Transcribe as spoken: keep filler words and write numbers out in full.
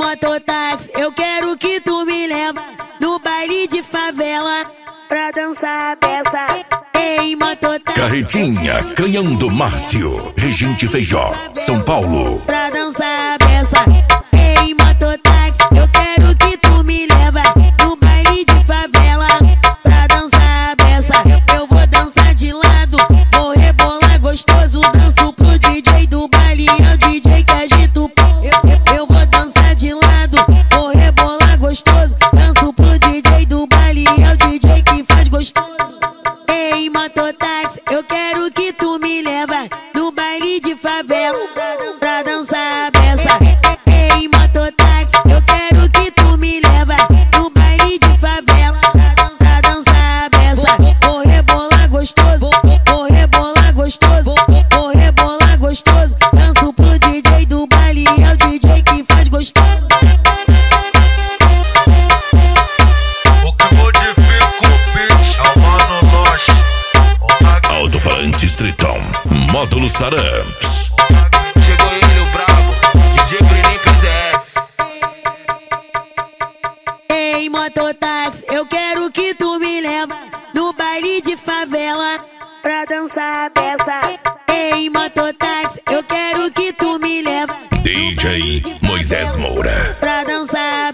mototáxi, eu quero que tu me leva no baile de favela pra dançar a peça. Ei, mototáxi, Carretinha, Canhão do Márcio, Regente Feijó, São Paulo. pra dançar a peça. Ei, mototáxi, eu quero que tu me leva no baile de favela pra dançar a peça. Eu vou dançar de lado, vou rebolar gostoso, danço pro D J do baile, é o D J que agita o pau. Eu, eu, eu vou dançar de lado, vou rebolar gostoso, danço pro D J do baile, é o D J que faz gostoso. Ei, mototáxi, eu quero que tu me leva no baile de favela pra dançar, pra dançar a peça. Ei, mototáxi, eu quero que tu me leva no baile de favela pra dançar, dançar a peça. Vou rebolar gostoso, vou rebolar gostoso, vou rebolar gostoso, danço pro D J do baile, é o D J que faz gostoso. O que modifica o beat é o Mano Loche. Alto-falante Streeton, Módulos Taramps. Chegou ele, o brabo, D J Bruninho P Z S. Ei, mototáxi, eu quero que tu me leva no baile de favela pra dançar a peça. Ei, mototáxi, eu quero que tu me leva D J Moisés Moura. pra dançar